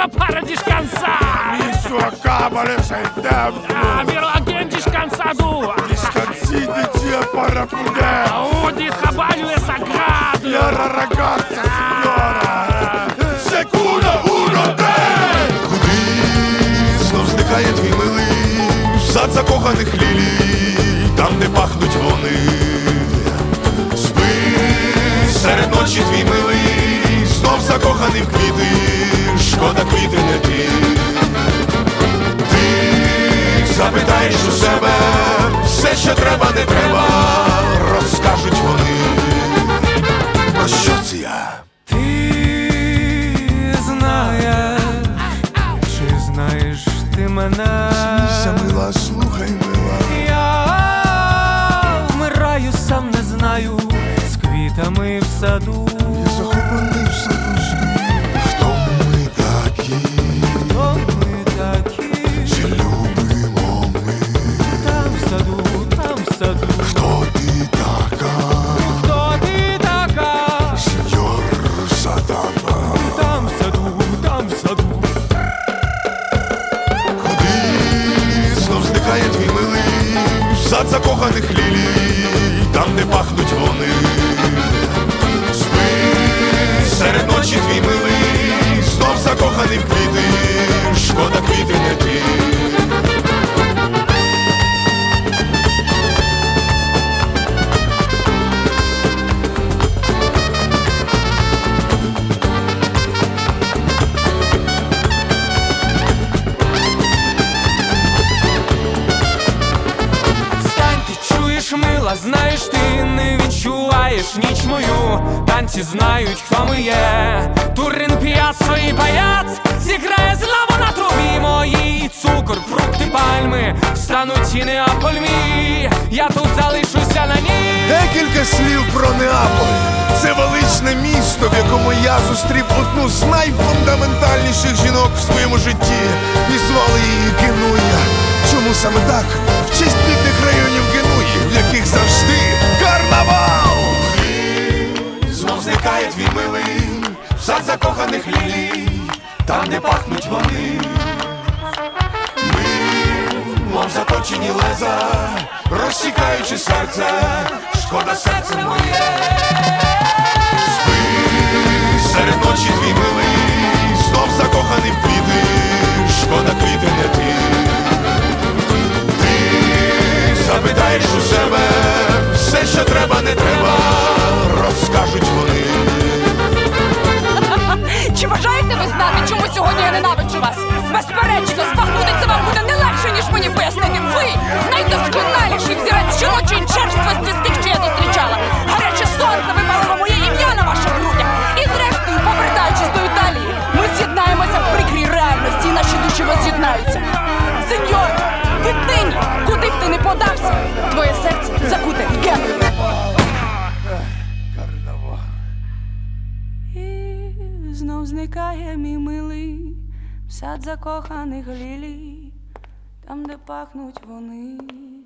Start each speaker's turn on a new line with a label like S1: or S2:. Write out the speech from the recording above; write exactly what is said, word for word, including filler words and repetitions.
S1: para descansar.
S2: Isso acaba nessa tempo.
S1: Ah, virou alguém descansado.
S2: Descansi de dia para poder.
S1: Onde trabalho é sagrado.
S2: Signora ragazza, signora. Секунда, uno, tre.
S3: Куди знов зникає твій милий сад закоханих лілій, там, де пахнуть вони. Спи серед ночі твій милий, знов закоханий в квіти, шкода квіти не ти. Ти запитаєш у себе, все, що треба, не треба, розкажуть вони. Про що це я?
S4: Ти мене.
S3: Смійся, мила, слухай, мила.
S4: Я вмираю, сам не знаю, з квітами в саду.
S3: Я захований в саду стою. Хто ми такі?
S4: Хто ми такі?
S3: Чи любимо ми?
S4: Там в саду, там в саду.
S3: Хто ти така?
S4: Хто ти така?
S3: Сеньор Сатана.
S4: Там в саду, там в саду.
S3: Зникає твій милий сад закоханих лілій, там, де пахнуть вони. Спи серед ночі твій милий, знов закоханий в квіти, шкода квіти не ти.
S4: Мила, знаєш, ти не відчуваєш ніч мою. Танці знають, хто ми є. Турин, п'яцо і паяц зіграє знову на трубі моїй. І цукор, фрукти, пальми стануть і Неаполь мій. Я тут залишуся на ній.
S3: Декілька слів про Неаполь. Це величне місто, в якому я зустрів одну з найфундаментальніших жінок в своєму житті. І звали її Генуя. Чому саме так? В честь бідних районів Генуї, в яких завжди карнавал. І знов зникає твій милий сад закоханих лілій, там, де пахнуть вони. Ми, мов заточені леза, розсікаючи серце, шкода серце моє. Спи серед ночі твій милий, знов закоханий в квіти, шкода квіти не ти. Запитаєш у себе, все, що треба, не треба, розкажуть вони.
S5: Чи бажаєте ви знати, чому сьогодні я ненавиджу вас? Безперечно, збагнути це вам буде не легше, ніж мені пояснити. Ви найдосконаліший взірець жіночої черствості з тих, що я зустрічала. Гаряче сонце випалило моє ім'я на ваших грудях. І зрештою, повертаючись до Італії, ми з'єднаємося в прикрій реальності, і наші душі роз'єднаються. Сеньор, віднині, куди б ти не подався, твоє серце закуте в Геную. І знов зникає мій милий сад закоханих лілій, там, де пахнуть вони.